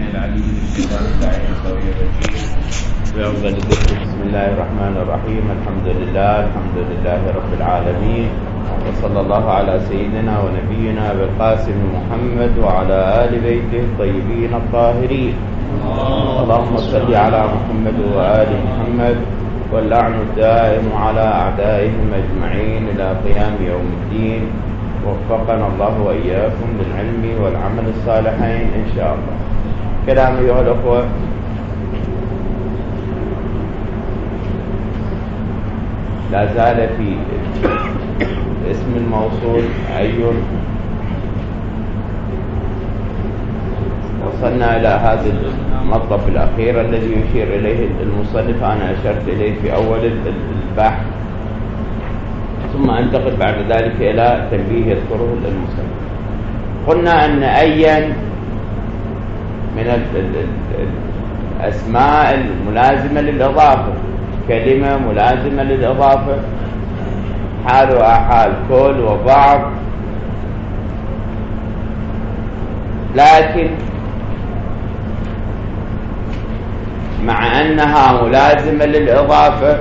العلي من الشيطان اللعين القوي الرجيم. بأفضل الذكر بسم الله الرحمن الرحيم. الحمد لله رب العالمين، وصلى الله على سيدنا ونبينا بالقاسم محمد وعلى آل بيته الطيبين الطاهرين. اللهم صل على محمد وآل محمد، واللعن الدائم على أعدائهم أجمعين إلى قيام يوم الدين. وفقنا الله وإياكم للعلم والعمل الصالحين إن شاء الله. كلام أيها الأخوة، لا زال في اسم الموصول أي. وصلنا إلى هذا المطلب الأخير الذي يشير إليه المصنف، أنا أشرت إليه في أول البحث، ثم أنتقل بعد ذلك إلى تنبيه يذكره المصنف. قلنا أن أيا من الأسماء الملازمة للإضافة، كلمة ملازمة للإضافة، حالها حال كل وبعض، لكن مع أنها ملازمة للإضافة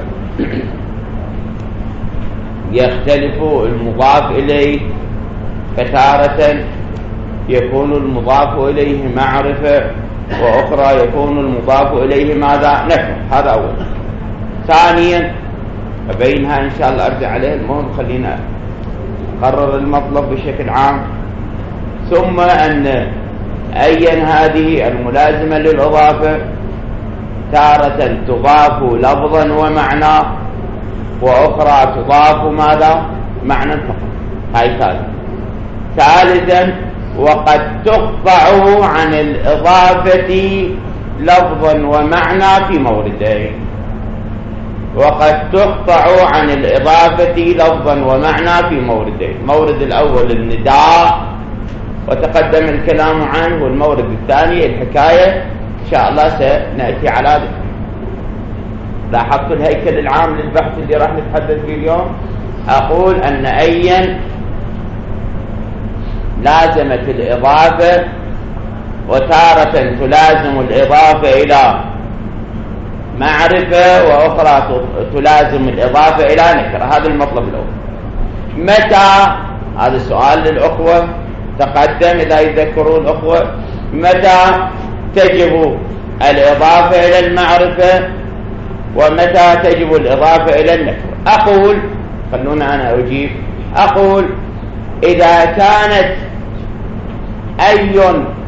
يختلف المضاف إليه، فتارة يكون المضاف إليه معرفة، وأخرى يكون المضاف إليه ماذا؟ نكرة. هذا أول. ثانيا أبينها إن شاء الله أرجع عليه، المهم خلينا نقرر المطلب بشكل عام. ثم أن أيا هذه الملازمة للإضافة تارة تضاف لفظا ومعنى، وأخرى تضاف ماذا؟ معنى فقط. هاي ثالثا وقد تقطع عن الإضافة لفظا ومعنى في موردين. وقد تقطع عن الإضافة لفظا ومعنى في موردين. المورد الأول النداء وتقدم الكلام عنه، والمورد الثاني الحكاية إن شاء الله سنأتي على ذلك. لاحظت الهيكل العام للبحث اللي راح نتحدث فيه اليوم. أقول أن أيا لازمت الإضافة، وتارة تلازم الإضافة إلى معرفة، وأخرى تلازم الإضافة إلى نكرة. هذا المطلب الأول. متى؟ هذا السؤال للأخوة تقدم إذا يذكرون الأخوة. متى تجب الإضافة إلى المعرفة، ومتى تجب الإضافة إلى النكرة؟ أقول، خلونا أنا أجيب، أقول إذا كانت أي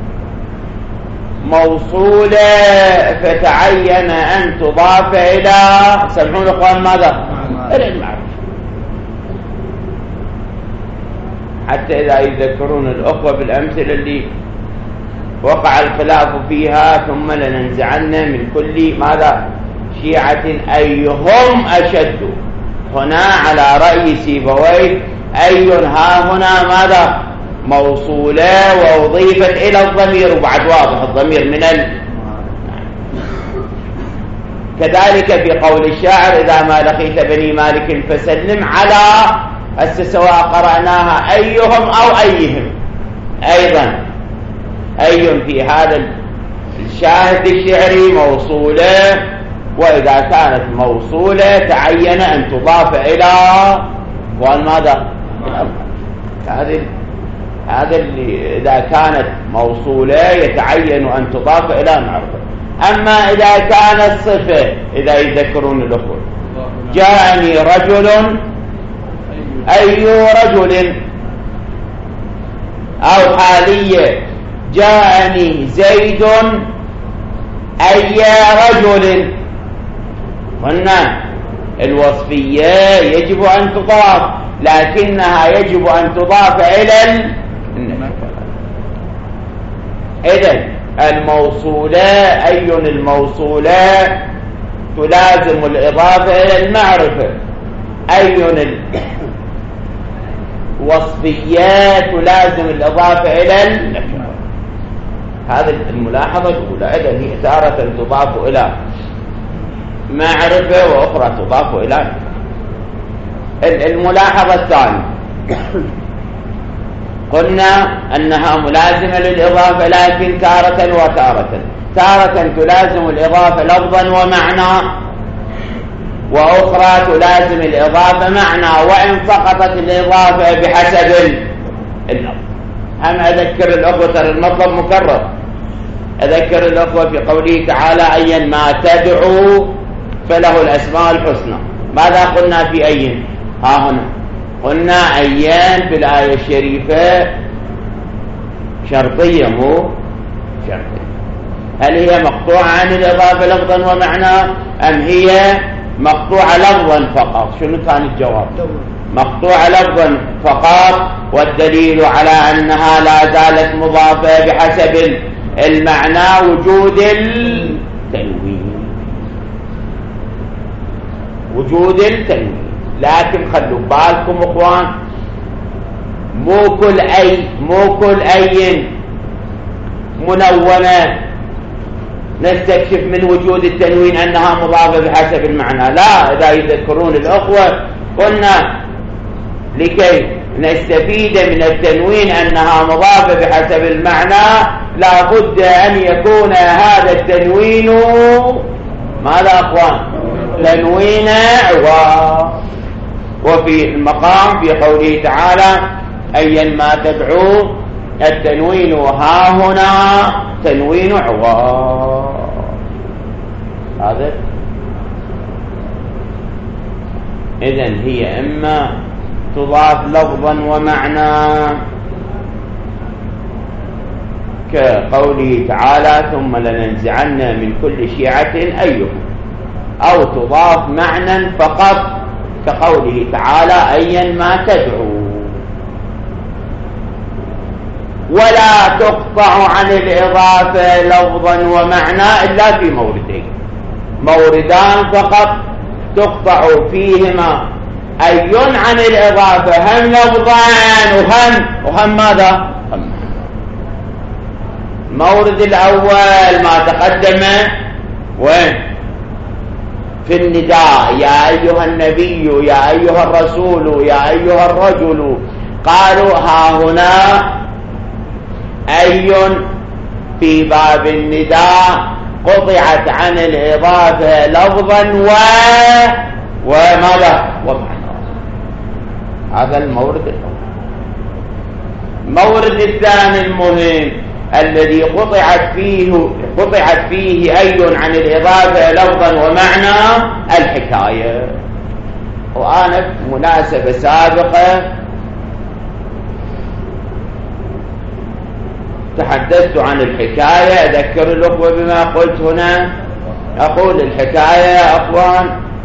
موصولة فتعين أن تضاف إلى، سمعون أخوان ماذا؟ إلى المعرفة. حتى إذا يذكرون الأخوة بالأمثلة اللي وقع الخلاف فيها، ثم لننزعن من كل ماذا؟ شيعة أيهم أشد. هنا على رأي سيبويه أي ها هنا ماذا؟ موصولة وأضيفت إلى الضمير، وبعد واضح الضمير من كذلك في قول الشاعر إذا ما لقيت بني مالك فسلم على، سواء قرأناها أيهم أو أيهم. أيضا أي في هذا الشاهد الشعري موصولة، وإذا كانت موصولة تعين أن تضاف إلى والماذا؟ هذا اللي إذا كانت موصولة يتعين أن تضاف إلى معرفة. أما إذا كانت صفة، إذا يذكرون الأخوة، جاءني رجل أي رجل، أو حالية جاءني زيد أي رجل. هنا الوصفية يجب أن تضاف، لكنها يجب أن تضاف إلى إذن الموصولة أي الموصولة تلازم الإضافة إلى المعرفة، أي الوصفية تلازم الإضافة إلى النكرة. هذه الملاحظة الأولى. إذن هي تارة تضاف إلى معرفة، وأخرى تضاف إلى نكرة. الملاحظة الثانية قلنا أنها ملازمة للإضافة لكن تارة وتارة. تارة تلازم الإضافة لفظا ومعنى، وأخرى تلازم الإضافة معنى وإن سقطت الإضافة بحسب اللفظ. هم أذكر الأخوة، ترى المطلب مكرر، أذكر الأخوة في قوله تعالى أيا ما تدعو فله الأسماء الحسنى. ماذا قلنا في أيا؟ ها هنا قلنا أيان في الآية الشريفة شرطية مو شرطية. هل هي مقطوعة عن الإضافة لفظا ومعنى أم هي مقطوعة لفظا فقط؟ شنو كان الجواب؟ مقطوعة لفظا فقط، والدليل على أنها لا زالت مضافة بحسب المعنى وجود التنوين. وجود التنوين. لكن خلوا بالكم اخوان، مو كل أي منونة نستكشف من وجود التنوين أنها مضافة بحسب المعنى. لا، إذا يذكرون الأخوة قلنا لكي نستفيد من التنوين أنها مضافة بحسب المعنى لا بد أن يكون هذا التنوين ماذا أخوان؟ تنوين عوض. وفي المقام في قوله تعالى أيا ما تدعو، التنوين ها هنا تنوين عوض. هذا إذن هي إما تضاف لفظا ومعنى كقوله تعالى ثم لننزعن من كل شيعة أيهم، أو تضاف معنى فقط كقوله تعالى أيا ما تدعو. ولا تقطع عن الإضافة لفظا ومعنى إلا في موردين، موردان فقط تقطع فيهما أي عن الإضافة، هم لفظان وهم ماذا؟ المورد الأول ما تقدم وين؟ في النداء يا أيها النبي يا أيها الرسول يا أيها الرجل، قالوا ها هنا أي في باب النداء قطعت عن الإضافة لفظا وماذا؟ ومعنى. هذا المورد الأول. المورد الثاني المهم الذي قطعت فيه أي عن الإضافة لفظا ومعنى الحكاية. وأنا في مناسبة سابقة تحدثت عن الحكاية، أذكر الأخوة بما قلت هنا. أقول الحكاية يا أخوان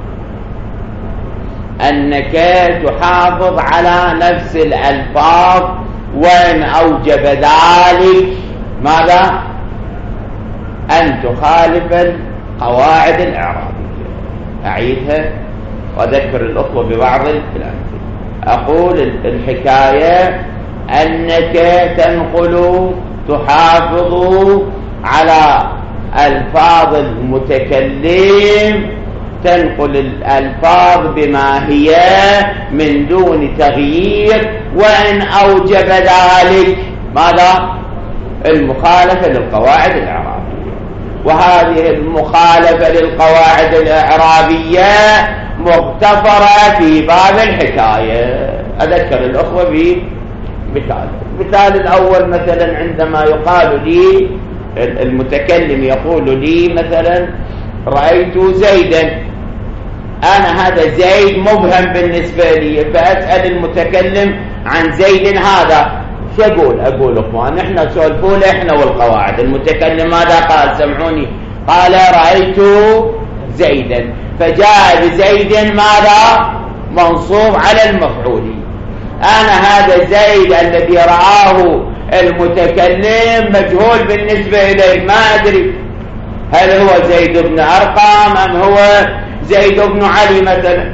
أنك تحافظ على نفس الألفاظ وإن أوجب ذلك ماذا؟ أن تخالف القواعد الإعرابية. أعيدها وأذكر الأخوة ببعض الأمثلة. أقول الحكاية أنك تنقل تحافظ على ألفاظ المتكلم، تنقل الألفاظ بما هي من دون تغيير، وإن أوجب ذلك ماذا؟ المخالفة للقواعد الإعرابية. وهذه المخالفة للقواعد الإعرابية مغتفرة في باب الحكاية. أذكر الأخوة بمثال. المثال الأول مثلا عندما يقال لي المتكلم يقول لي مثلا رأيت زيدا، أنا هذا زيد مبهم بالنسبة لي، فأسأل المتكلم عن زيد هذا شو أقول أخوان إحنا سولفوا له إحنا والقواعد. المتكلم ماذا قال؟ سمعوني، قال رأيت زيدا، فجاء بزيد ماذا؟ منصوب على المفعول. أنا هذا زيد الذي رآه المتكلم مجهول بالنسبة إليه، ما أدري هل هو زيد بن أرقم أم هو زيد بن علي مثلا.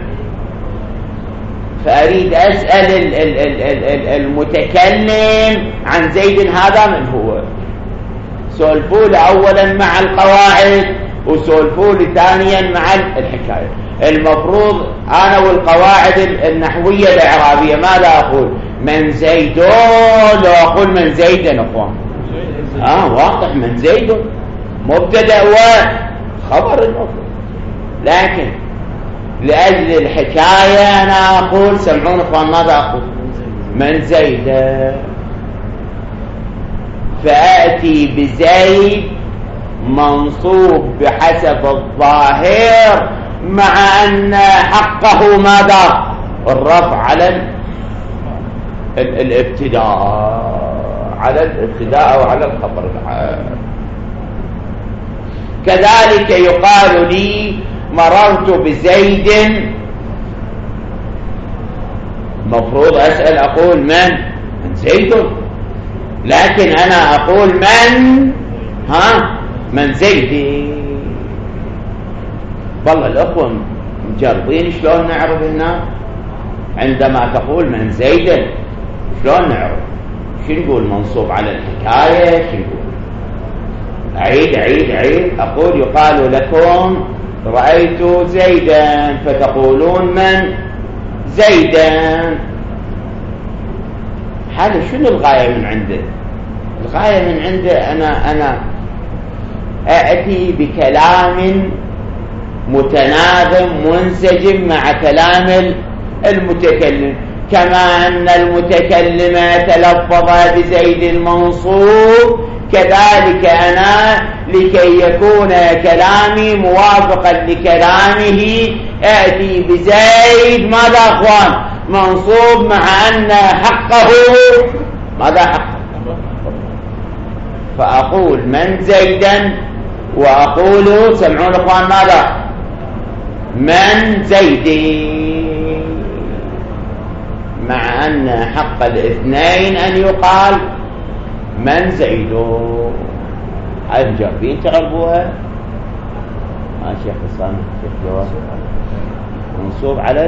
فأريد أسأل المتكلم عن زيد هذا من هو. سولفوا له أولا مع القواعد وسولفوا له ثانيا مع الحكاية. المفروض أنا والقواعد النحوية الإعرابية ماذا أقول؟ من زيدون، لو أقول من زيد أخوان واضح، من زيد مبتدأ وخبر المفرد، لكن لأجل الحكاية أنا أقول سمعون أخوان ماذا أقول؟ من زيد، فأتي بزيد منصوب بحسب الظاهر، مع أن حقه ماذا؟ الرفع على الابتداء، على الابتداء أو على الخبر العام. كذلك يقال لي مررت بزيد، مفروض أسأل أقول من زيد، لكن أنا أقول من زيد. والله الأخوة مجربين شلون نعرف هنا عندما تقول من زيد، شلون نعرف؟ شو نقول؟ منصوب على الحكاية؟ شو نقول؟ أعيد أقول يقال لكم رأيت زيدا، فتقولون من زيدا. هذا شنو الغاية من عنده؟ الغاية من عنده أنا أأتي بكلام متناغم منسجم مع كلام المتكلم، كما أن المتكلم تلفظ بزيد المنصوب، كذلك أنا لكي يكون كلامي موافقا لكلامه أأتي بزيد ماذا أخوان؟ منصوب، مع أن حقه ماذا حقه؟ فأقول من زيدا، وأقول سمعون أخوان ماذا؟ من زيد، مع أن حق الاثنين أن يقال من زيد. هاي مجربين تعرفوها؟ شيخ حسان، شيخ جواد، منصوب على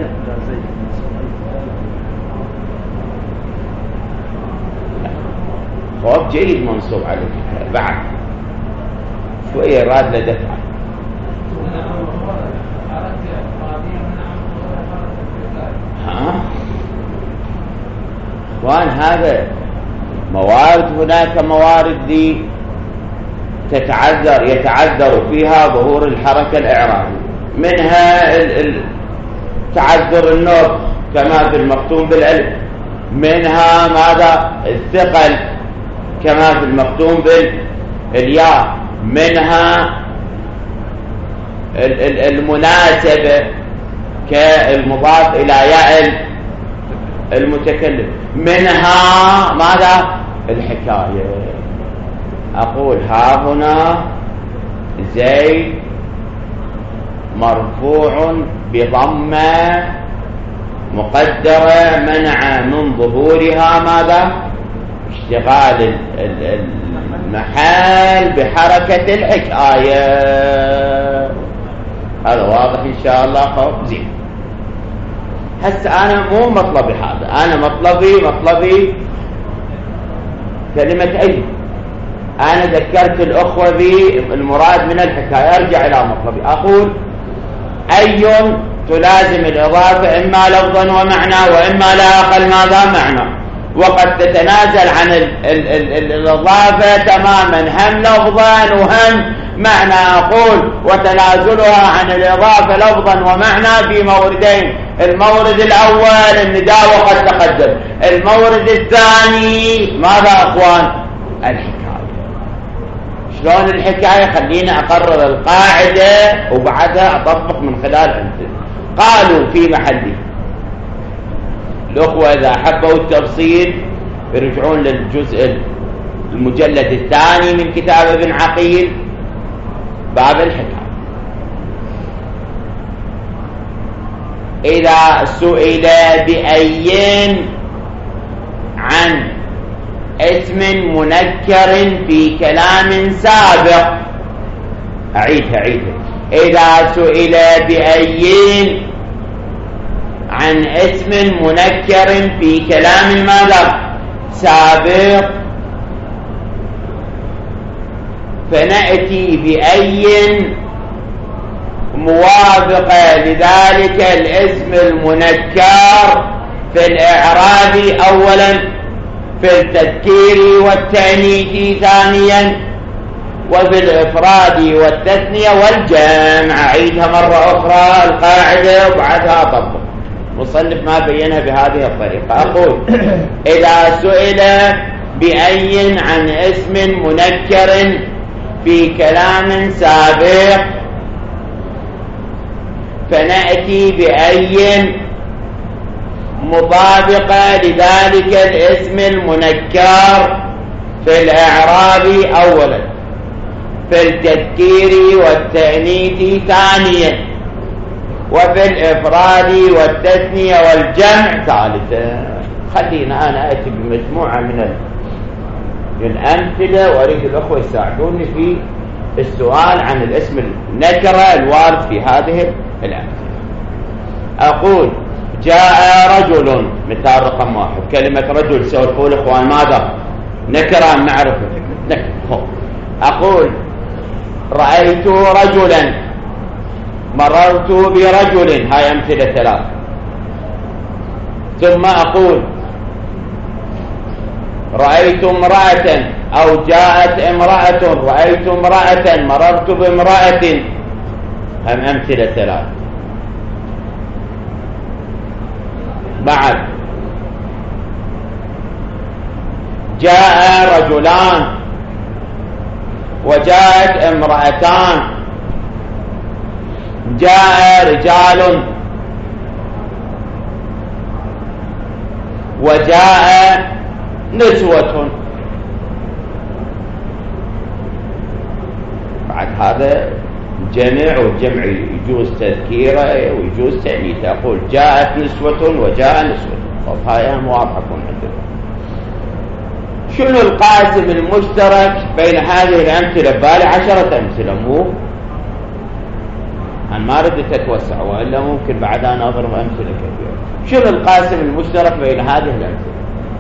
خوف جيد، منصوب على بعد شوية راد لدفع. اخوان هذا موارد، هناك موارد دي يتعذر فيها ظهور الحركة الإعرابية، منها تعذر النطق كما في المختوم بالألف، منها ماذا؟ الثقل كما في المختوم بالياء، منها المناسبة كالمضاف إلى ياء المتكلم، منها ماذا؟ الحكاية. أقول ها هنا زيد مرفوع بضمة مقدرة منع من ظهورها ماذا؟ اشتغال المحل بحركة الحكاية. هذا واضح إن شاء الله؟ خوف زين. هسه أنا مو مطلبي هذا، أنا مطلبي كلمة أي. أنا ذكرت الأخوة بالمراد من الحكاية، أرجع إلى مطلبي أقول أي تلازم الإضافة إما لفظا ومعنى، وإما لا أقل ماذا؟ معنى، وقد تتنازل عن الإضافة تماما، هم لفظا وهم معنى. أقول وتنازلها عن الإضافة لفظا ومعنى في موردين: المورد الأول النداء وقد تقدم، المورد الثاني ماذا أخوان؟ الحكاية. شلون الحكاية؟ خلينا أقرر القاعدة وبعدها أطبق من خلال أنت. قالوا في محله، الأخوة إذا حبوا التفصيل يرجعون للجزء المجلد الثاني من كتاب ابن عقيل باب الحكاية. إذا سئل بأي عن اسم منكر في كلام سابق، أعيدها. إذا سئل بأي عن اسم منكر في كلام ماذا؟ سابق، فنأتي بأي موافقة لذلك الاسم المنكر في الإعراب أولا، في التذكير والتأنيث ثانيا، وفي الإفراد والتثنية والجمع. أعيدها مرة أخرى القاعدة وبعدها طبق. مصنف ما بينها بهذه الطريقة. أقول إذا سئل بأي عن اسم منكر في كلام سابق فنأتي بأي مطابقة لذلك الاسم المنكر في الإعراب أولا، في التذكير والتأنيث ثانيا، وفي الإفراد والتثنية والجمع ثالثا. خلينا أنا أتي بمجموعة من الأمثلة وأريد الأخوة يساعدوني في السؤال عن الاسم النكرة الوارد في هذه الأمثلة. أقول جاء رجل، مثال رقم 1. كلمة رجل سأقول إخوان ماذا؟ نكرة معرفة نكرة. أقول رأيت رجلا، مررت برجل، هاي أمثلة 3. ثم أقول رأيت امرأة أو جاءت امرأة، رأيت امرأة، مررت بامرأة، هم أمثلة 3. بعد جاء رجلان وجاءت امرأتان، جاء رجال وجاء نسوة. بعد هذا جمع، والجمع يجوز تذكيره ويجوز تأنيثه. أقول جاءت نسوة وجاء نسوة. طب هاي واضحة عندنا. شنو القاسم المشترك بين هذه الأمثلة؟ بالي 10 أمثلة، مو أنا ما ردت أتوسع، وإلا ممكن بعد أن أضرب أمثلة كثيرة. شنو القاسم المشترك بين هذه الأمثلة؟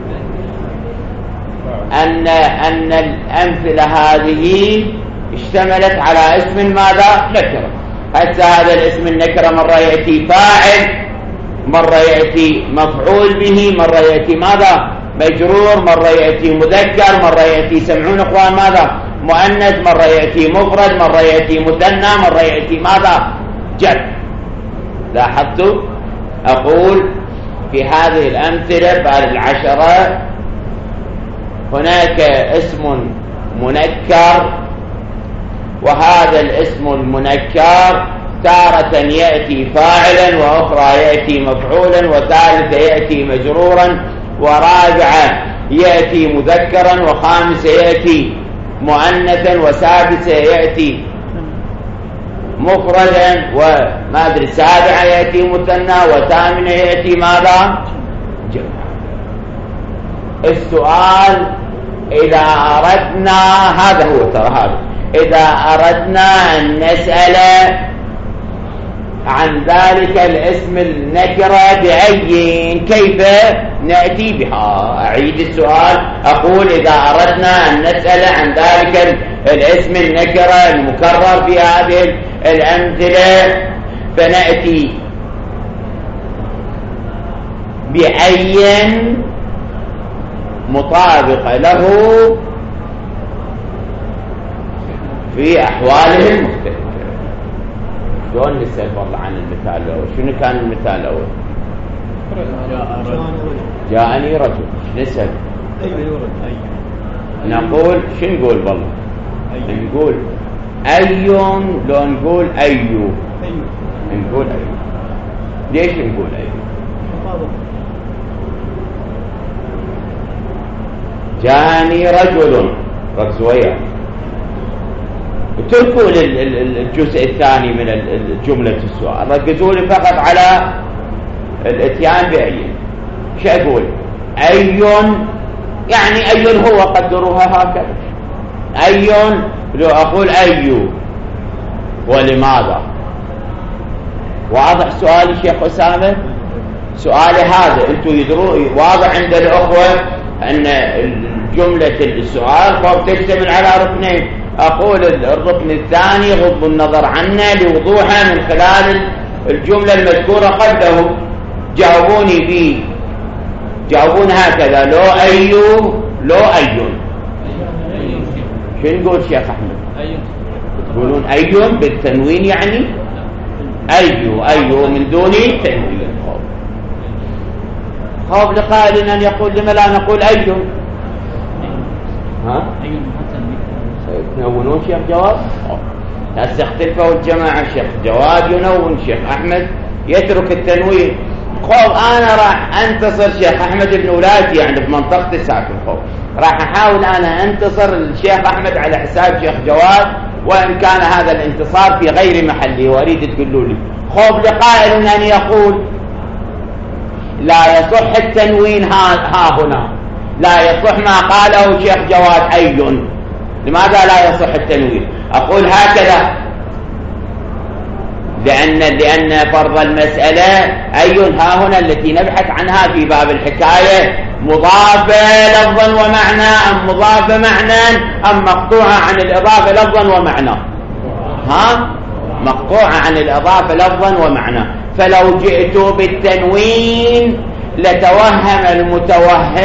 أن الأمثلة هذه اشتملت على اسم ماذا؟ نكرة. هسه هذا الاسم النكرة مرة يأتي فاعل، مرة يأتي مفعول به، مرة يأتي ماذا؟ مجرور، مرة يأتي مذكر، مرة يأتي سمعون اخوان ماذا؟ مؤنث، مرة يأتي مفرد، مرة يأتي مثنى، مرة يأتي ماذا؟ جمع. لاحظتوا؟ أقول في هذه الأمثلة بعد 10 هناك اسم منكر، وهذا الاسم المنكر تارة يأتي فاعلا، وأخرى يأتي مفعولا، وثالثة يأتي مجرورا، ورابعة يأتي مذكرا، وخامسة يأتي مؤنثا، وسادسة يأتي مفردا، وما أدري سابعة يأتي مثنى، وثامنة يأتي ماذا؟ جمع. السؤال إذا أردنا، هذا هو ترى هذا، إذا أردنا أن نسأل عن ذلك الاسم النكرة بأي، كيف نأتي بها؟ أعيد السؤال. أقول إذا أردنا أن نسأل عن ذلك الاسم النكرة المكرر في هذه الأمثلة فنأتي بأي مطابقة له في أحواله المختلفة. شلون نسأل والله عن المثال الأول؟ شنو كان المثال الأول؟ جاءني رجل. نسأل نقول شو نقول والله؟ نقول أي، لو نقول أيو، نقول أيو. ليش نقول أيو؟ جاءني رجل، ركزوا وياه، اتركوا الجزء الثاني من جملة السؤال، ركزوا لي فقط على الاتيان بأي. شو أقول؟ أي، يعني أي هو، قدروها هكذا. أي، لو أقول أي ولماذا؟ واضح سؤالي شيخ أسامة؟ سؤالي هذا انتم يدرون، واضح عند الأخوة أن جملة السؤال قد تشتمل على ركنين. أقول الركن الثاني غض النظر عنه لوضوحه من خلال الجملة المذكورة قبله. جاوبوني جاوبون هكذا لو أي شو نقول شيخ أحمد؟ تقولون أي بالتنوين يعني أي من دون تنوين. خوف لقائل أن يقول لما لا نقول أي؟ ها؟ تنونون شيخ جواد؟ هسه اختلفوا الجماعة، شيخ جواد ينون، شيخ أحمد يترك التنوين. خوف أنا راح أنتصر شيخ أحمد بن ولادي يعني في منطقة الساكن. خوف راح أحاول أنا أنتصر الشيخ أحمد على حساب شيخ جواد، وإن كان هذا الانتصار في غير محله، وأريد تقولوا لي خوف لقائل أن يقول لا يصح التنوين ها هنا، لا يصح ما قاله شيخ جواد أي. لماذا لا يصح التنوين؟ أقول هكذا لأن فرض المسألة أي ها هنا التي نبحث عنها في باب الحكاية مضافة لفظا ومعنى أم مضافة معنى أم مقطوعة عن الإضافة لفظا ومعنى؟ مقطوعة عن الإضافة لفظا ومعنى. فلو جئت بالتنوين لتوهم المتوهم.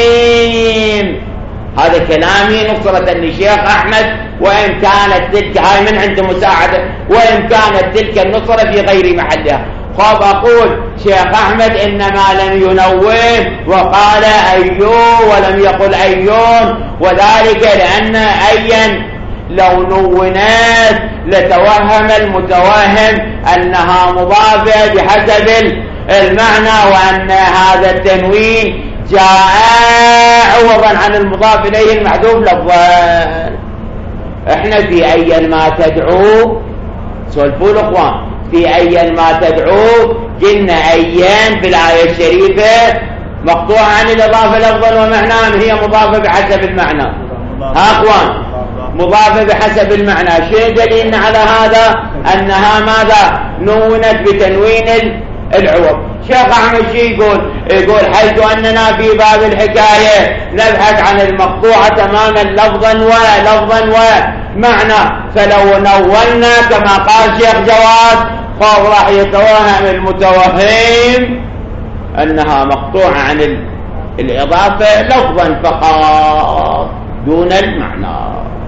هذا كلامي نصرة للشيخ أحمد، وإن كانت تلك هاي من عند مساعدة، وإن كانت تلك النصرة في غير محلها. خب أقول شيخ أحمد إنما لم ينوه وقال أيو ولم يقل أيون، وذلك لأن أيا لو نونات لتوهم المتوهم أنها مضافة بحسب المعنى، وأن هذا التنوين جاء عوضا عن المضاف إليه المحذوف لفظا. احنا في أيا ما تدعو سولفوا الأخوان، في أيا ما تدعو قلنا أيان في الآية الشريفة مقطوعة عن الإضافة لفظا ومعنى، هي مضافة بحسب المعنى. أخوان مضافة بحسب المعنى. شيء دليلنا على هذا أنها ماذا نونت بتنوين العوض. شيخ أحمد شيء يقول حيث أننا في باب الحكاية نبحث عن المقطوعة تماما لفظا ومعنى، فلو نولنا كما قال شيخ جواد فهو راح يتوهم المتوهم أنها مقطوعة عن الإضافة لفظا فقط دون المعنى.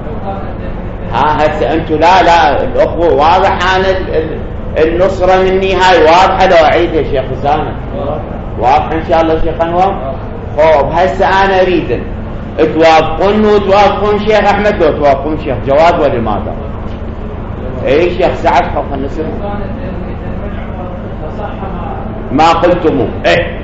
هسه أنتوا لا الأخوة واضح عن النصرة مني هاي واضحة. لو أعيدها شيخ أسامة واضح إن شاء الله شيخ أنور. خوب هسه أنا أريد توافقون شيخ أحمد لو توافقون شيخ جواد ولا ماذا؟ إيه شيخ سعد خوف النصر ما قلتموه إيه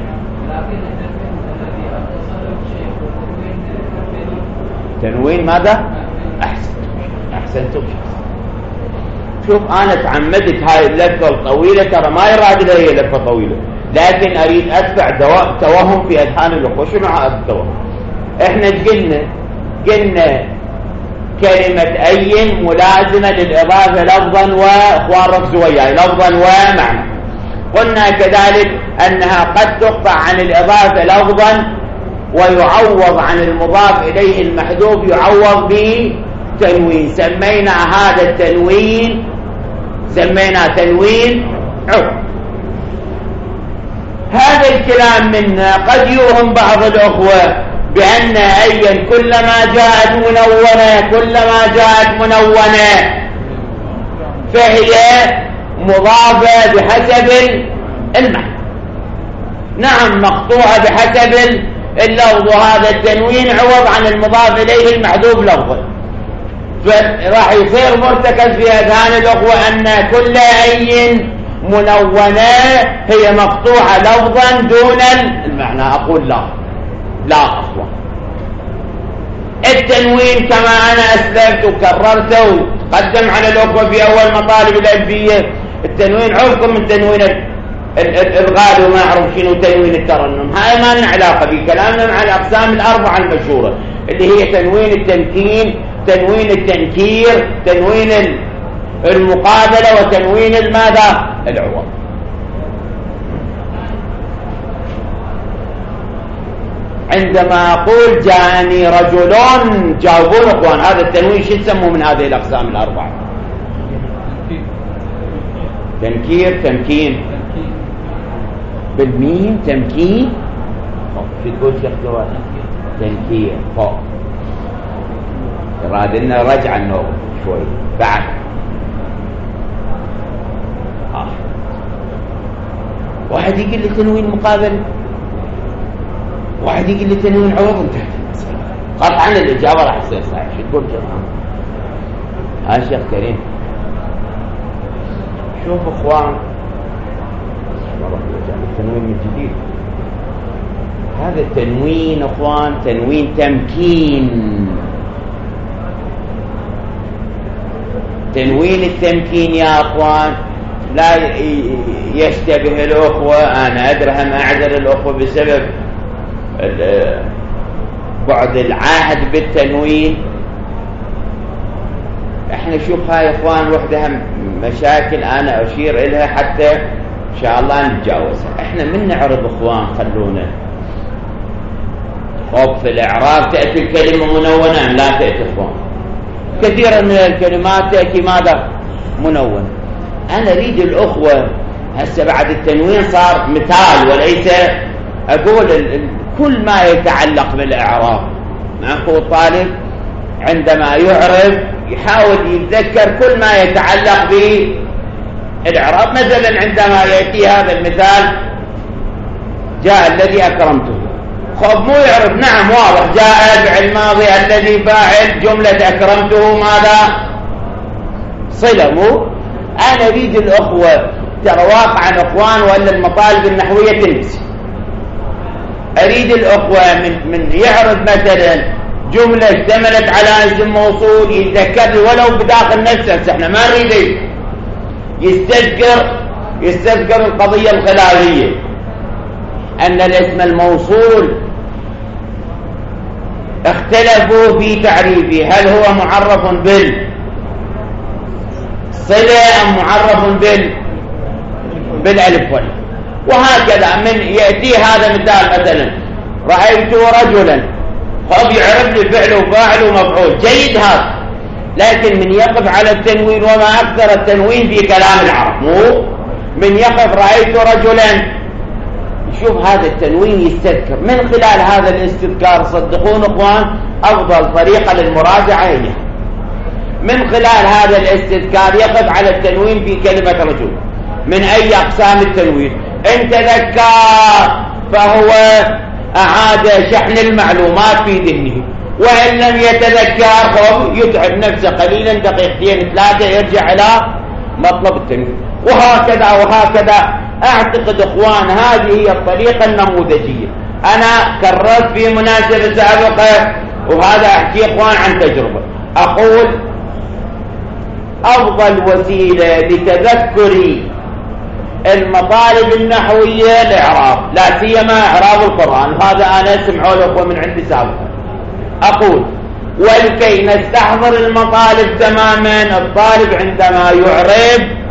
تنوين ماذا؟ أحسنتم. شوف أنا تعمدت هاي اللفة الطويلة، ترى ما يراد لها هي لفة طويلة، لكن أريد أدفع توهم في أذهان الأخوة. شنو هذا التوهم؟ إحنا قلنا كلمة أي ملازمة للإضافة لفظا وإخوان ركزوا وياي لفظا ومعنى. قلنا كذلك أنها قد تقطع عن الإضافة لفظا ويعوض عن المضاف إليه المحذوف يعوض بتنوين. سمينا هذا التنوين تنوين عوض. هذا الكلام منا قد يوهم بعض الأخوة بأن أيا كلما جاءت منونة فهي مضافة بحسب المعنى. نعم مقطوعة بحسب اللفظ، وهذا التنوين عوض عن المضاف إليه المحذوف لفظا. فراح يصير مرتكز في أذهان الأخوة أن كل أي منونة هي مقطوعة لفظا دون المعنى. أقول لا أخوة، التنوين كما أنا أسلفت وكررت وقدم على الأخوة في أول مطالب الألفية، التنوين عرفكم من تنوين الغالي وما أعرف شنو تنوين الترنم، هاي ما لنا علاقة بكلامنا مع الأقسام الأربعة المشهورة اللي هي تنوين التمكين، تنوين التنكير، تنوين المقابلة، وتنوين الماذا العوض. عندما أقول جاءني رجلون جاوبون أخوان هذا التنوين شو تسموه من هذه الأقسام الأربعة؟ تنكير، تمكين بالميم، تمكين شو تقول شيخ جواد؟ تنكير فوق. راد لنا رجع النوم شوي بعد. واحد يقول لي تنوين مقابل، واحد يقول لي تنوين عوض. انتهت المسألة قطعا. الإجابة راح تصير صحيح. شو تقول جماعة؟ شيخ كريم شوف اخوان، التنوين من جديد. هذا التنوين اخوان تنوين تمكين. تنوين التمكين يا اخوان لا يشتبه الأخوة. أنا أدرهم أعذر الأخوة بسبب بعد العهد بالتنوين. احنا شوف هاي اخوان وحدها مشاكل انا اشير الها حتى ان شاء الله نتجاوزها. احنا من نعرض اخوان خلونا في الاعراب تأتي الكلمة منونة لا تأتي اخوان. كثيرا من الكلمات تأتي ماذا؟ منونة. انا اريد الاخوة هسه بعد التنوين صار مثال وليس اقول كل ما يتعلق بالاعراب. معكم الطالب عندما يعرب يحاول يتذكر كل ما يتعلق بالاعراب. مثلا عندما يأتي هذا المثال جاء الذي أكرمته، خب مو يعرف نعم واضح جاء فعل ماضي الذي فاعل جملة أكرمته ماذا؟ صلة. مو أنا أريد الأخوة ترى واقعا أخوان ولا المطالب النحوية تنسي. أريد الأخوة من يعرف مثلا جملة اشتملت على اسم موصول يتذكر ولو بداخل نفسه. احنا ما نريد يستذكر القضية الخلافية أن الاسم الموصول اختلفوا في تعريفه، هل هو معرف بالصلة أم معرف بالألف واللام. وهكذا من يأتي هذا مثال مثلا رأيت رجلا، خب يعرف لي فعل وفاعل ومفعول جيد هذا، لكن من يقف على التنوين وما أكثر التنوين في كلام العرب. مو من يقف رأيت رجلا شوف هذا التنوين يستذكر. من خلال هذا الاستذكار صدقون اخوان افضل طريقة للمراجعة هي من خلال هذا الاستذكار يقف على التنوين في كلمة رجل. من اي اقسام التنوين؟ ان تذكر فهو اعاد شحن المعلومات في ذهنه، وان لم يتذكر خب يتعب نفسه قليلا دقيقتين ثلاثة يرجع الى مطلب التنوين. وهكذا اعتقد اخوان هذه هي الطريقة النموذجية. انا كررت في مناسبة سابقة وهذا احكي اخوان عن تجربة، اقول افضل وسيلة لتذكر المطالب النحوية الاعراب، لا سيما اعراب القرآن. هذا انا سمعوا الاخوة من عندي سابقا. اقول ولكي نستحضر المطالب تماما الطالب عندما يعرب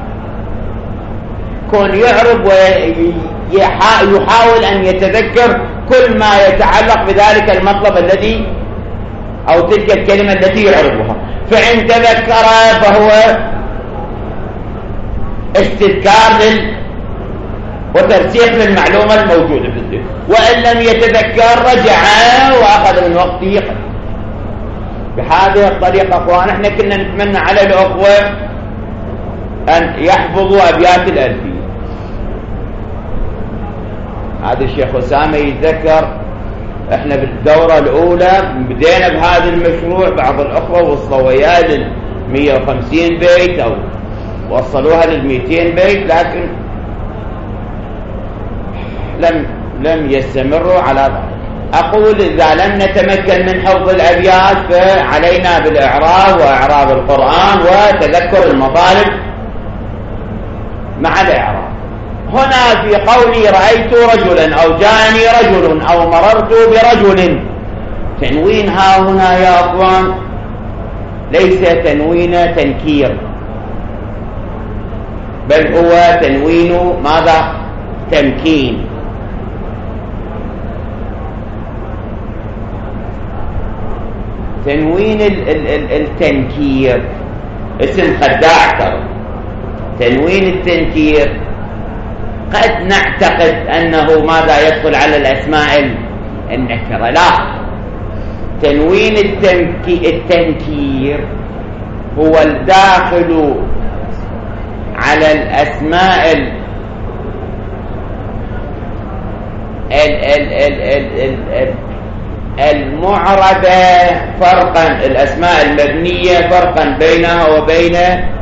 يعرف ويحاول أن يتذكر كل ما يتعلق بذلك المطلب الذي أو تلك الكلمة التي يعرفها. فإن تذكر فهو استذكار وترسيخ للمعلومة الموجودة في الذهن، وإن لم يتذكر رجع وأخذ من وقته. بهذه الطريقة أخوان احنا كنا نتمنى على الأخوة أن يحفظوا أبيات الألفية. هذا الشيخ أسامة يتذكر احنا بالدورة الأولى بدينا بهذا المشروع، بعض الأخوة وصلوا وياه 150 بيت أو وصلوها 200 بيت، لكن لم يستمروا على ذلك. أقول إذا لم نتمكن من حفظ الأبيات فعلينا بالإعراب وإعراب القرآن وتذكر المطالب مع الإعراب. هنا في قولي رأيت رجلا أو جاءني رجل أو مررت برجل، تنوين ها هنا يا أخوان ليس تنوين تنكير، بل هو تنوين ماذا؟ تمكين. تنوين التنكير اسم خداع ترى. تنوين التنكير قد نعتقد أنه ماذا يدخل على الأسماء النكرة. لا، تنوين التنكير هو الداخل على الأسماء المعربة فرقا، الأسماء المبنية فرقا بينها وبين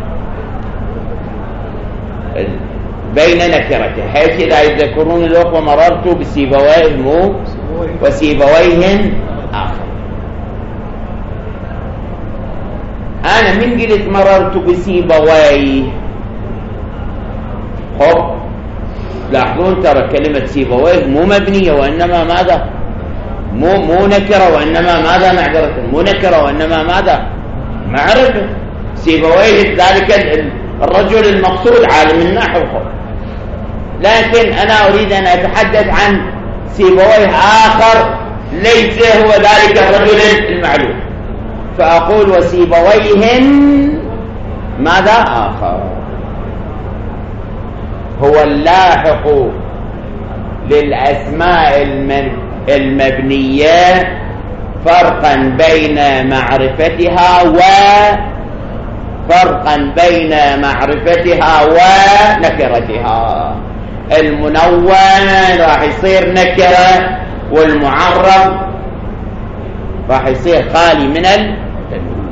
نكرته، حيث إذا يذكرون الأخوة مررت بسيبويه وسيبويه آخر. أنا من قلت مررت بسيبويه، خب لاحظون ترى كلمة سيبويه مو مبنية وإنما ماذا؟ مو نكرة وإنما ماذا؟ معذرة، مو نكرة وإنما ماذا؟ معرفة. سيبويه ذلك الرجل المقصود عالم النحو، لكن أنا أريد أن أتحدث عن سيبويه آخر ليس هو ذلك الرجل المعلوم، فأقول وسيبويهن ماذا آخر، هو اللاحق للأسماء المبنية فرقا بين معرفتها ونكرتها. المنون راح يصير نكرة، والمعرب راح يصير خالي من التنوين.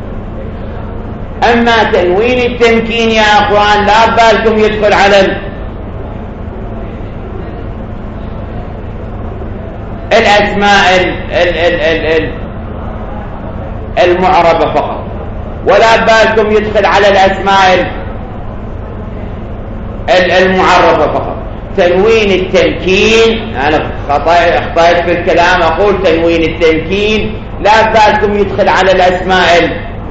أما تنوين التمكين يا أخوان لا بالكم يدخل على الأسماء المعربة فقط، ولا بالكم يدخل على الأسماء المعرفة فقط. تنوين التمكين، أنا أخطأت في الكلام، أقول تنوين التمكين لا بالكم يدخل على الأسماء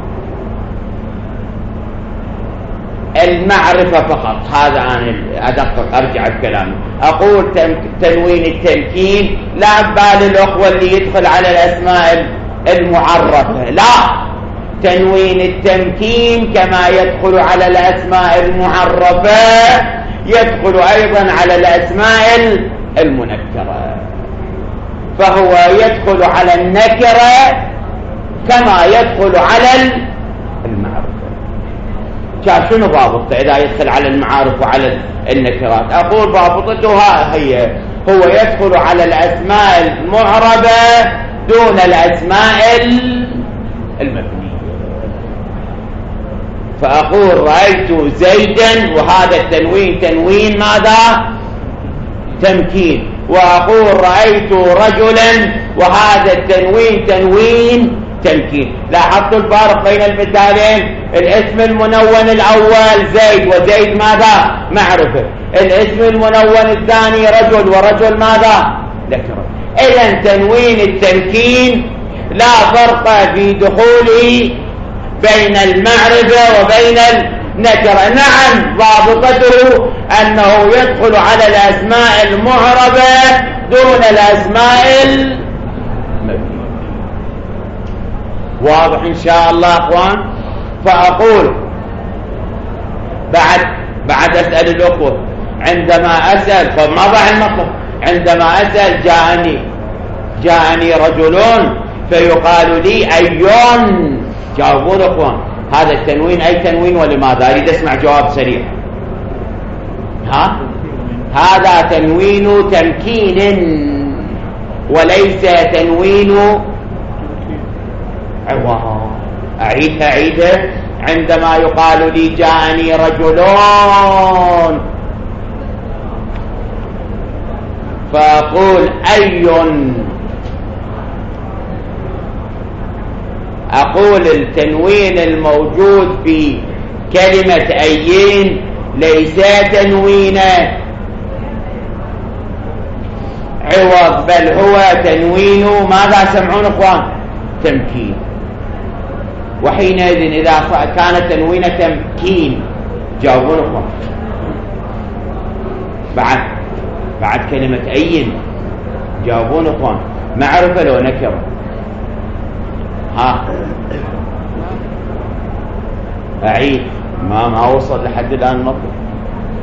المعرفة فقط. هذا أنا أدقق أرجع الكلام، أقول تنوين التمكين لا بال الأخوة اللي يدخل على الأسماء المعرفة، لا، تنوين التمكين كما يدخل على الأسماء المعرفة يدخل أيضا على الأسماء المنكرة، فهو يدخل على النكرة كما يدخل على المعرفة. شنو ضابطه إذا يدخل على المعارف وعلى النكرات؟ أقول ضابطتها هو يدخل على الأسماء المعربة دون الأسماء المبنية. فأقول رأيت زيدا، وهذا التنوين تنوين ماذا؟ تمكين. وأقول رأيت رجلا، وهذا التنوين تنوين تمكين. لاحظت الفارق بين المثالين؟ الاسم المنون الأول زيد، وزيد ماذا؟ معرفة. الاسم المنون الثاني رجل، ورجل ماذا؟ نكرة. إذن تنوين التمكين لا فرق في دخوله بين المعرفة وبين النكرة. نعم، ضابطته أنه يدخل على الأسماء المعربة دون الأسماء المبنية. واضح إن شاء الله أخوان؟ فأقول بعد أسأل الأخوة، عندما أسأل فما ضع المطلب، عندما أسأل جاءني رجلون فيقال لي أيون، جاوبون أخوان هذا التنوين أي تنوين ولماذا؟ أريد أسمع جواب سريع. هذا تنوين تمكين وليس تنوين عوض. أعيدها. عندما يقال لي جاءني رجلون فأقول أي، أقول التنوين الموجود في كلمة أيين ليس تنوين عوض، بل هو تنوين ماذا سمعون أخوان؟ تمكين. وحينئذ إذا كان تنوين تمكين جاوبون أخوان بعد كلمة أين، جاوبون أخوان معرفة لو نكرة؟ أعيد، ما وصل لحد الآن المطلب.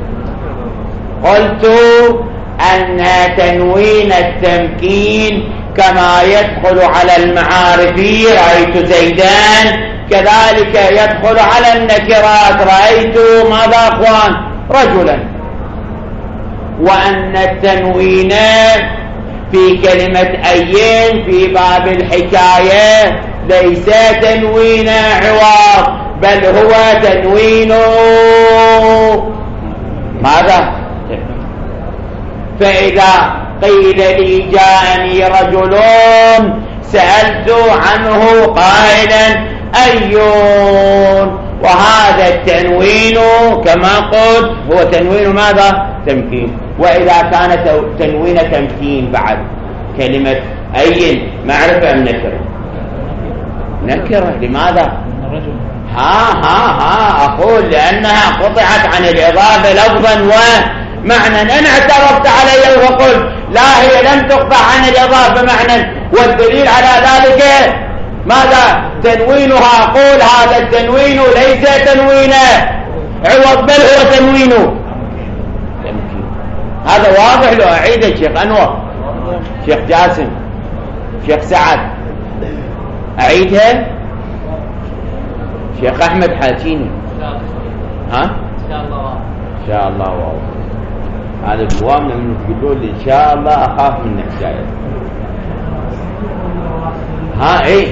قلت أن تنوين التمكين كما يدخل على المعارف رأيت زيدان، كذلك يدخل على النكرات رأيت ماذا أخوان؟ رجلا. وأن التنوين في كلمة أين في باب الحكاية ليس تنوين عوض، بل هو تنوين ماذا؟ فإذا قيل لي جاءني رجل سألت عنه قائلا أيون، وهذا التنوين كما قلت هو تنوين ماذا؟ تمكين. وإذا كان تنوين تمكين بعد كلمة أين معرفة أم نكرة؟ نكرة. لماذا؟ أقول لأنها قطعت عن الإضافة لفظا ومعنى. أنا اعترضت علي وقلت لا، هي لم تقطع عن الإضافة معنى، والدليل على ذلك ماذا؟ تنوينها. أقول هذا التنوين ليس تنوين عوض، بل هو تنوين تمكين. هذا واضح. لو أعيد شيخ أنور، شيخ جاسم، شيخ سعد، أعيدها. شيخ أحمد حاتيني. ها؟ إن شاء الله واضح. هذا الجوامنا من تقول إن شاء الله أخاف منك شايف. إيه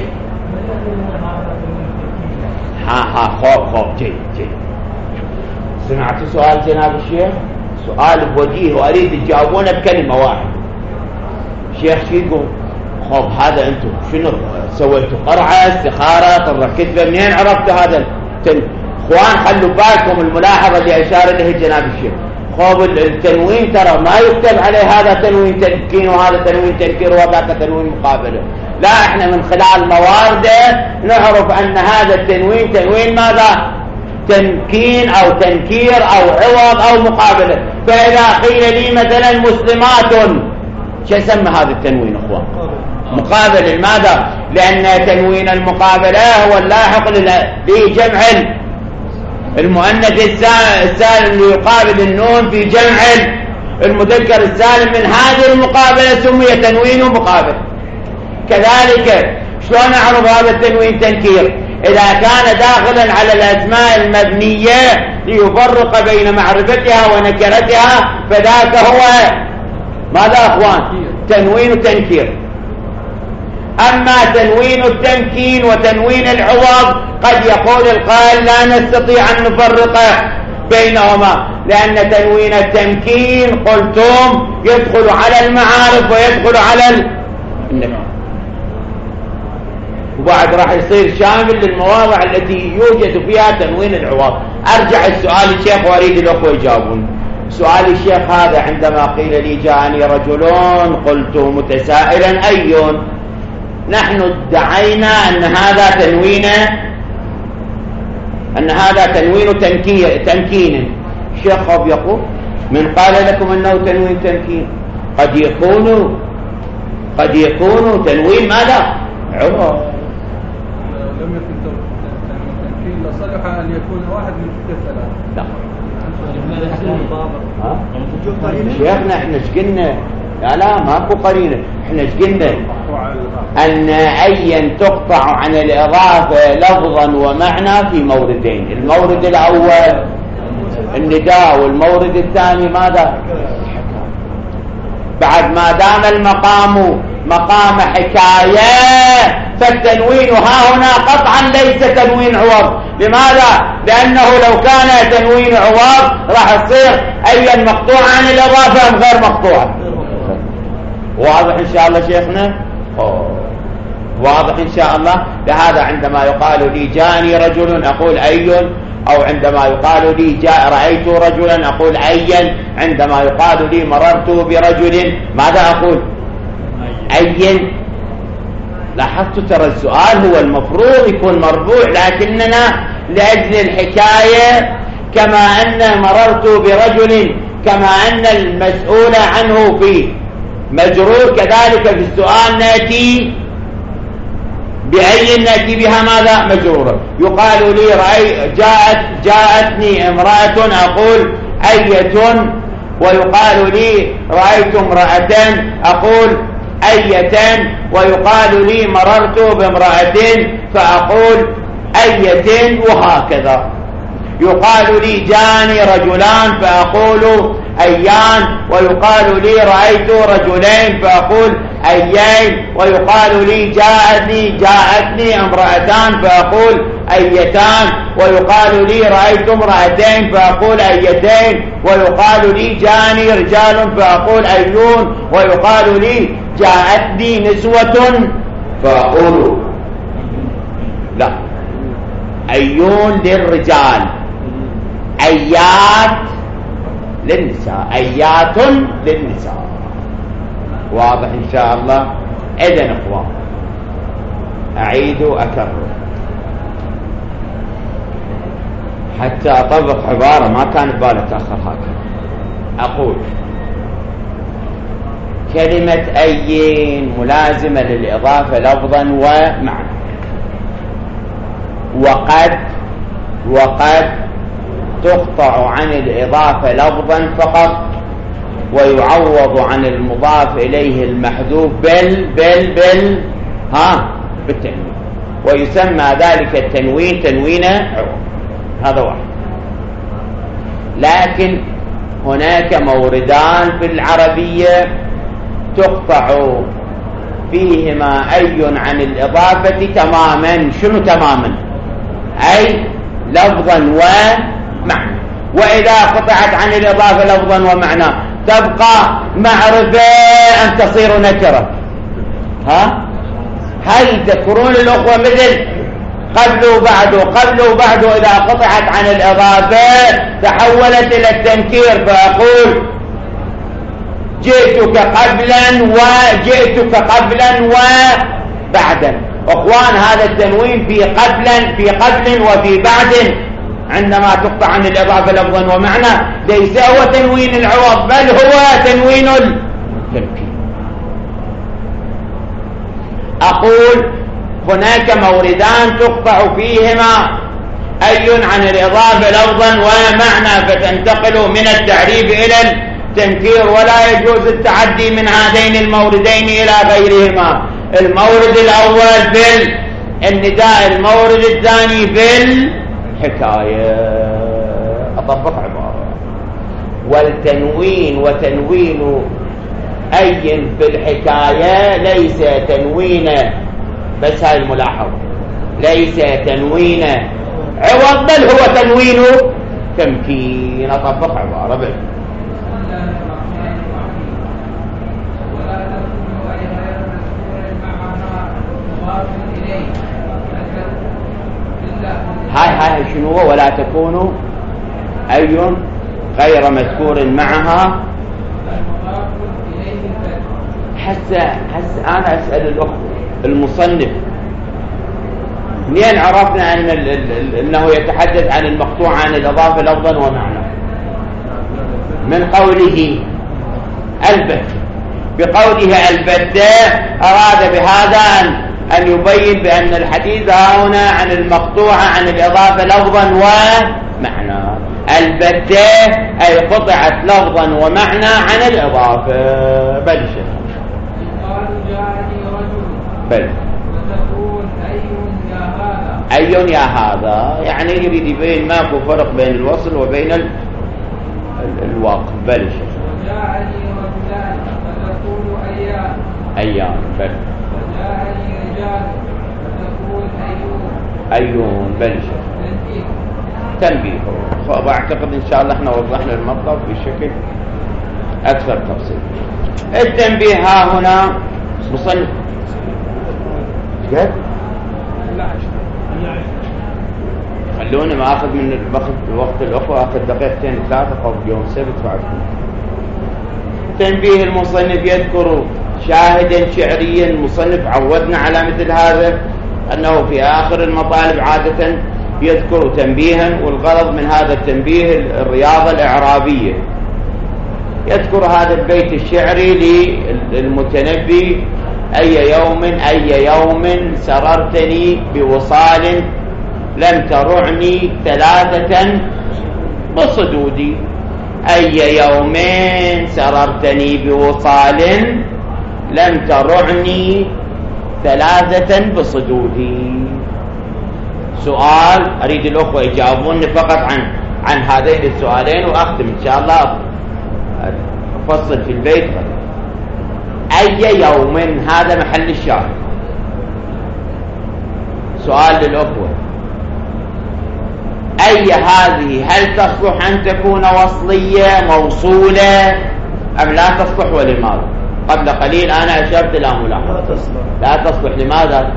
خوف جيد. سمعت سؤال جناب الشيخ؟ سؤال بوجيه وأريد تجاوبونه بكلمة واحدة. الشيخ يقول خوف هذا أنتم شنو سويتوا؟ قرعة استخارة ركزت منين عرفتوا هذا؟ اخوان خلوا بالكم الملاحظة اللي أشار إليه جناب الشيخ. خوف التنوين ترى ما يكتب عليه هذا تنوين تمكين وهذا تنوين تنكير وذاك تنوين مقابله. لا، احنا من خلال موارده نعرف أن هذا التنوين تنوين ماذا؟ تمكين أو تنكير أو عوض أو مقابله. فإذا قيل لي مثلا مسلمات، شو يسمى هذا التنوين اخوان؟ مقابل. لماذا؟ لأن تنوين المقابلة هو اللاحق لجمع المؤنث السالم ليقابل النون في جمع المذكر السالم. من هذه المقابلة سمي تنوين مقابل. كذلك شلون نعرف هذا التنوين تنكير؟ إذا كان داخلا على الأسماء المبنية ليفرق بين معرفتها ونكرتها، فذاك هو ماذا أخوان؟ تنوين تنكير. أما تنوين التمكين وتنوين العوض قد يقول القائل لا نستطيع أن نفرق بينهما، لأن تنوين التمكين قلتم يدخل على المعارف ويدخل على النكر، وبعد راح يصير شامل للمواضع التي يوجد فيها تنوين العوض. أرجع السؤال الشيخ وأريد الأخوة يجاوبون. سؤال الشيخ هذا عندما قيل لي جاءني رجل قلت متسائلا أيون، نحن ادعينا أن هذا تنوين تمكين. الشيخ خب يقول من قال لكم أنه تنوين تمكين؟ قد يكون تنوين ماذا؟ عوض. لم يكن تمكين لصلح أن يكون واحد من الثلاثة. لا شيخنا احنا شقلنا لا ماكو قرينة. احنا شقلنا أن أيا تقطع عن الإضافة لفظا ومعنى في موردين. المورد الأول النداء، والمورد الثاني ماذا؟ بعد ما دام المقام مقام حكاية فالتنوين ها هنا قطعا ليس تنوين عوض. لماذا؟ لأنه لو كان تنوين عوض راح يصير أيا مقطوع عن الإضافة أم غير مقطوع. واضح إن شاء الله شيخنا؟ واضح إن شاء الله. لهذا عندما يقال لي جاءني رجل أقول أي، أو عندما يقال لي رأيت رجلا أقول أيا، عندما يقال لي مررت برجل ماذا أقول؟ أيا. لاحظت ترى السؤال هو المفروض يكون مرفوع، لكننا لأجل الحكاية كما أن مررت برجل كما أن المسؤول عنه في مجرور، كذلك في السؤال نأتي بأي نأتي بها ماذا؟ مجرورة. يقال لي جاءتني امرأة أقول أية، ويقال لي رأيت امرأة أقول أية، ويقال لي مررت بامرأة فأقول أية، وهكذا. يقال لي جاني رجلان فأقول أيان، ويقال لي رأيت رجلين فأقول أيين، ويقال لي جاءتني امرأتان فأقول أيتان، ويقال لي رأيت امرأتين فأقول أيتين، ويقال لي جاني رجال فأقول أيون، ويقال لي جاءتني نسوة فأقول لا، أيون للرجال، أيات للنساء، أيات للنساء. واضح إن شاء الله؟ إذن إخوان أعيد وأكرر حتى أطبق عبارة ما كانت بالي تأخر هكذا. أقول كلمة أيين ملازمة للإضافة لفظا ومعنى، وقد تقطع عن الإضافة لفظا فقط، ويعوض عن المضاف إليه المحذوف بالتنوين، ويسمى ذلك التنوين تنوين عوض. هذا واحد. لكن هناك موردان في العربية تقطع فيهما أي عن الإضافة تماما. شنو تماما؟ أي لفظا ومعنى. وإذا قطعت عن الإضافة لفظا ومعنى تبقى معرفة أن تصير نكرة. هل تذكرون الأخوة مثل قبل وبعد إذا قطعت عن الإضافة تحولت إلى التنكير، فأقول جئتك قبلا وبعدا. أخوان هذا التنوين في قبل وفي بعد عندما تقطع عن الإضافة لفظا ومعنى ليس هو تنوين العوض، بل هو تنوين التنكير. أقول هناك موردان تقطع فيهما أي عن الإضافة لفظا ومعنى فتنتقل من التعريف إلى التنكير، ولا يجوز التعدي من هذين الموردين إلى غيرهما. المورد الأول في النداء، المورد الثاني في الحكاية. أطبق عبارة: والتنوين وتنوين أي في الحكاية ليس تنوين، بس هاي الملاحظة، ليس تنوين عوض بل هو تنوين تمكين. أطبق عبارة بل هاي شنو؟ ولا تكونوا أي غير مذكور معها. حس أنا أسأل الأخوة المصنف منين عرفنا أنه يتحدث عن المقطوع عن الإضافة لفظا ومعنى؟ من قوله البتة. بقوله البتة أراد بهذا أن يبين بأن الحديث هنا عن المقطوع عن الإضافة لفظا ومعنى. البتة أي قطعت لفظا ومعنى عن الإضافة. بل شيء بل وتقول أي يا هذا، يعني يريد يبين ماكو فرق بين الوصل وبين الواقع. بل وجاءني رجلان فتقول أيان. بل وجاءني رجال فتقول أيون. بل تنبيه. فأعتقد إن شاء الله احنا وضحنا المطلب بشكل أكثر تفصيل. التنبيه ها هنا مصنف خلوني ما أخذ من وقت الأخوة، أخذ دقيقتين 3 قبل يوم السبت بعدكم. تنبيه المصنف يذكر شاهدا شعريا. المصنف عودنا على مثل هذا أنه في آخر المطالب عادة يذكر تنبيها، والغرض من هذا التنبيه الرياضة الإعرابية. يذكر هذا البيت الشعري للمتنبي: أي يوم سررتني بوصال لم ترعني 3 بصدودي. أي يوم سررتني بوصال لم ترعني ثلاثة بصدودي. سؤال أريد الأخوة يجاوبوني فقط عن هذين السؤالين وأختم إن شاء الله، أفصل في البيت. أي يوم هذا محل الشاهد. سؤال للأخوة، أي هذه هل تصلح أن تكون وصلية موصولة أم لا تصلح ولماذا؟ قبل قليل أنا أشرت إلى ملاحظة لا تصلح. لماذا؟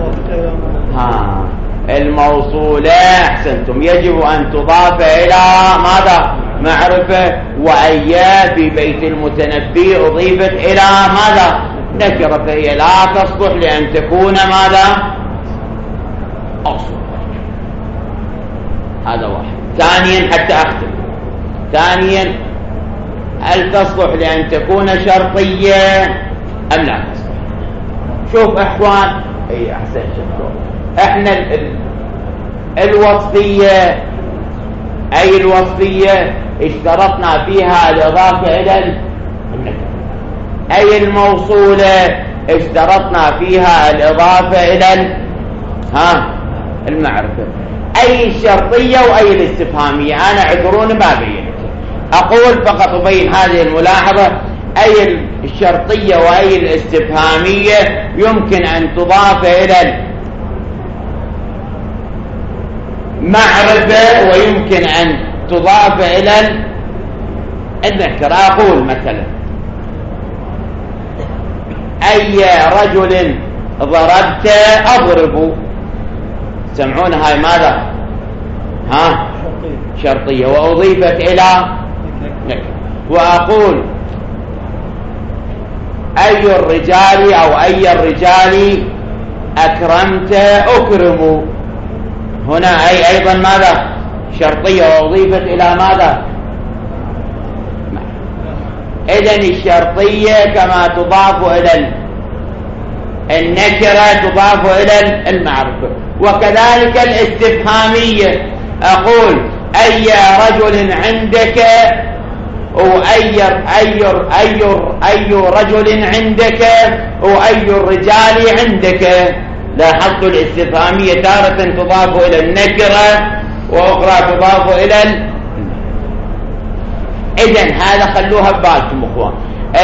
الموصولة أحسنتم، يجب أن تضاف إلى ماذا؟ معرفة. وأيا في بيت المتنبي أضيفت إلى ماذا؟ نكرة، فهي لا تصلح لأن تكون ماذا؟ أصل. هذا واحد. ثانيا حتى أختم، ثانيا هل تصلح لأن تكون شرطية أم لا تصلح؟ شوف إخوان، أي أحسن شكرا، إحنا الوصفية، أي الوصفية اشترطنا فيها الإضافة إلى النكرة. أي الموصولة اشترطنا فيها الإضافة إلى المعرفة. أي الشرطية وأي الاستفهامية، أنا اعذروني ما بينك، أقول فقط أبين هذه الملاحظة. أي الشرطية وأي الاستفهامية يمكن أن تضاف إلى المعرفة ويمكن أن تضاف إلى النكرة. أقول مثلا أي رجل ضربت أضرب، سمعون هاي ماذا؟ شرطية وأضيفت إلى نكرة. وأقول أي الرجال أو أي الرجال أكرمت أكرم، هنا أي أيضا ماذا؟ شرطية وأضيفت إلى ماذا؟ إذن الشرطية كما تضاف إلى النكرة تضاف إلى المعرفة. وكذلك الاستفهامية، أقول أي رجل عندك، أو أي رجل عندك، أو أي الرجال عندك. لاحظت الاستفهامية تارة تضاف إلى النكرة وأخرى تضاف إلى إذن هذا خلوها ببالكم أخوان.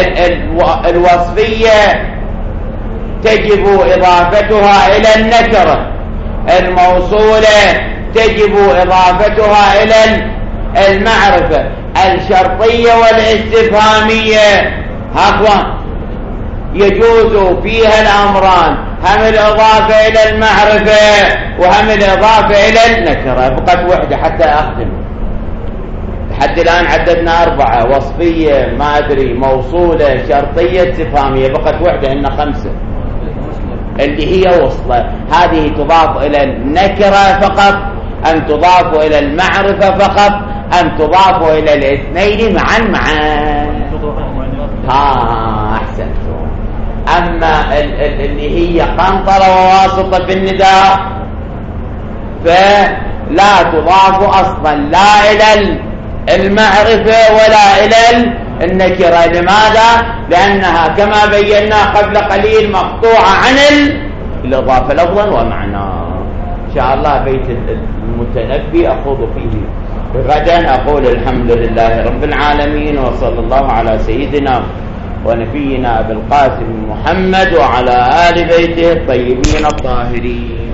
الوصفية تجب إضافتها إلى النكرة، الموصولة تجب إضافتها إلى المعرفة. الشرطية والاستفهامية هكذا يجوز فيها الأمران، هم الإضافة إلى المعرفة وهم الإضافة إلى النكرة. بقت وحدة حتى أختم. حتى الآن عددنا 4: وصفية، ما أدري، موصولة، شرطية، استفهامية. بقت وحدة، إن 5 اللي هي وصلة. هذه تضاف إلى النكرة فقط أم تضاف إلى المعرفة فقط أم تضاف إلى الاثنين معا؟ أحسنتم. أما اللي هي قنطرة وواسطة في النداء فلا تضاف أصلا لا إلى المعرفة ولا إلى النكرة. لماذا؟ لأنها كما بينا قبل قليل مقطوعة عن الإضافة لفظا ومعنى. إن شاء الله بيت المتنبي أخوض فيه غدا. أقول الحمد لله رب العالمين، وصلى الله على سيدنا ونبينا أبي القاسم محمد وعلى آل بيته الطيبين الطاهرين.